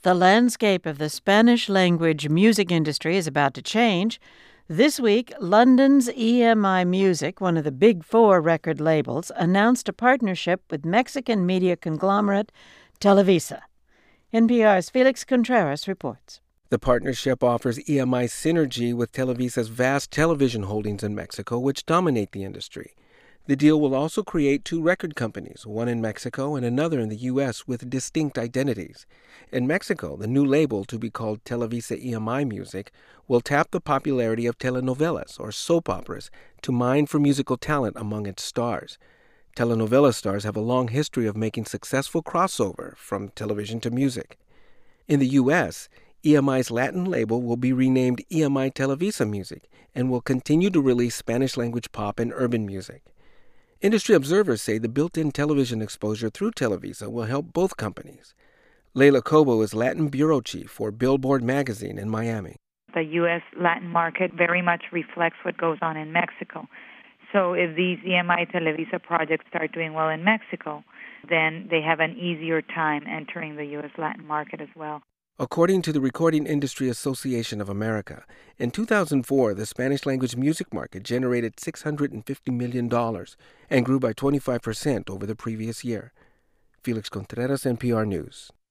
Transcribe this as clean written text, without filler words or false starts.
The landscape of the Spanish-language music industry is about to change. This week, London's EMI Music, one of the Big Four record labels, announced a partnership with Mexican media conglomerate Televisa. NPR's Felix Contreras reports. The partnership offers EMI synergy with Televisa's vast television holdings in Mexico, which dominate the industry. The deal will also create two record companies, one in Mexico and another in the U.S., with distinct identities. In Mexico, the new label, to be called Televisa EMI Music, will tap the popularity of telenovelas, or soap operas, to mine for musical talent among its stars. Telenovela stars have a long history of making successful crossover from television to music. In the U.S., EMI's Latin label will be renamed EMI Televisa Music and will continue to release Spanish-language pop and urban music. Industry observers say the built-in television exposure through Televisa will help both companies. Leila Cobo is Latin bureau chief for Billboard magazine in Miami. The U.S. Latin market very much reflects what goes on in Mexico. So if these EMI Televisa projects start doing well in Mexico, then they have an easier time entering the U.S. Latin market as well. According to the Recording Industry Association of America, in 2004, the Spanish-language music market generated $650 million and grew by 25% over the previous year. Felix Contreras, NPR News.